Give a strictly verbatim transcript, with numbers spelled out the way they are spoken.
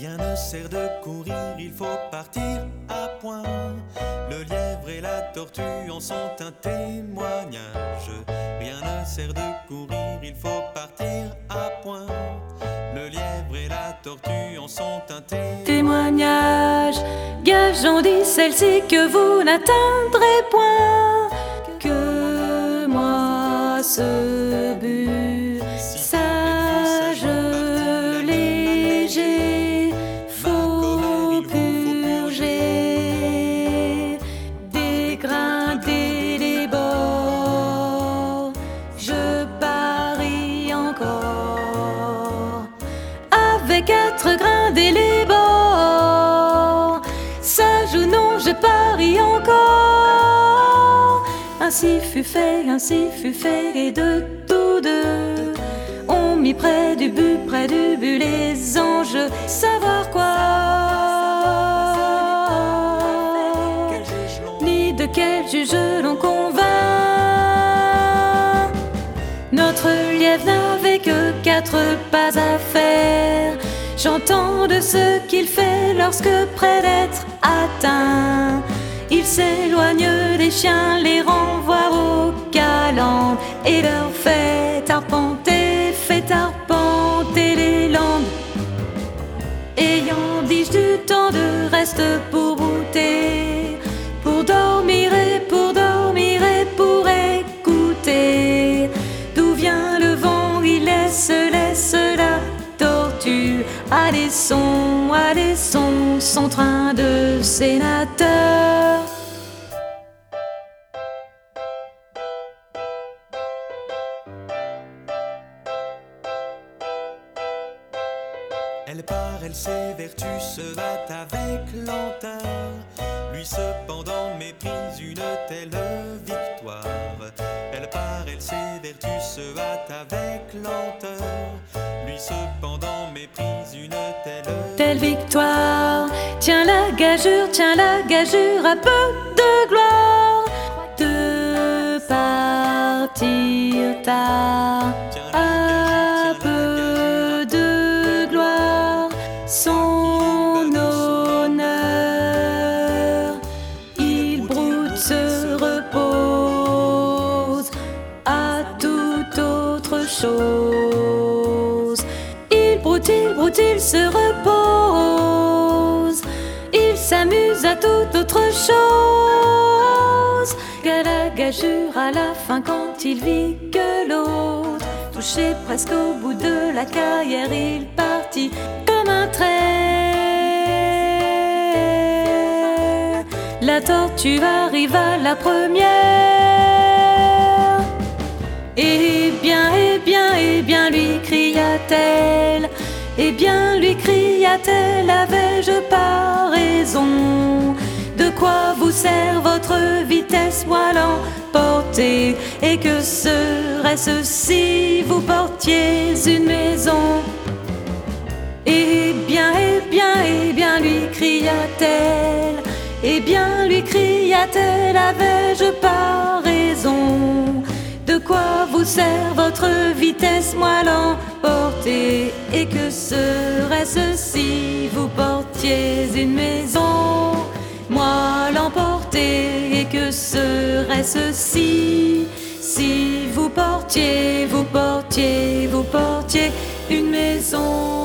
Rien ne sert de courir, il faut partir à point. Le lièvre et la tortue en sont un témoignage. Rien ne sert de courir, il faut partir à point. Le lièvre et la tortue en sont un témoignage. Témoignage, gageons dit celle-ci que vous n'atteindrez point que moi ce but. Sage, léger, faut purger, dégrinder les bords. Je parie encore avec quatre grindés les bords. Sage ou non, je parie encore. Ainsi fut fait, ainsi fut fait, et de tous deux on mit près du but, près du but les enjeux. Savoir quoi, ni de quel juge l'on convainc. Notre lièvre n'avait que quatre pas à faire. J'entends de ce qu'il fait lorsque près d'être atteint, il s'éloigne des chiens, les renvoie aux calendes et leur fait arpenter, fait arpenter les landes. Ayant dis-je du temps de reste pour brouter, pour dormir et pour dormir et pour écouter d'où vient le vent, il laisse, laisse la tortue à des sons, à des sons, son train de sénateur. Elle part, elle s'évertue, se bat avec lenteur. Lui cependant méprise une telle victoire. Elle part, elle s'évertue, se bat avec lenteur. Lui cependant méprise une telle Telle victoire, tiens la gageure, tiens la gageure, à peu de gloire de partir tard. À peu de gloire, son honneur. Il broute, se repose à toute autre chose. Il broute, il broute, il se repose. Il s'amuse à toute autre chose. Qu'à la gageure à la fin quand il vit que l'autre, touché presque au bout de la carrière, il partit comme un trait. La tortue arriva la première. Eh bien, eh bien, eh bien, lui cria-t-elle. Eh bien, lui cria-t-elle, avais-je pas raison? De quoi vous sert votre vitesse, moi l'emporter? Et que serait-ce si vous portiez une maison? Eh bien, eh bien, eh bien, lui cria-t-elle. Eh bien, lui cria-t-elle, avais-je pas raison? De quoi vous sert votre vitesse, moi l'emporter? Et que serait-ce si vous portiez une maison? Moi l'emporter, et que serait-ce si, si vous portiez, vous portiez, vous portiez une maison?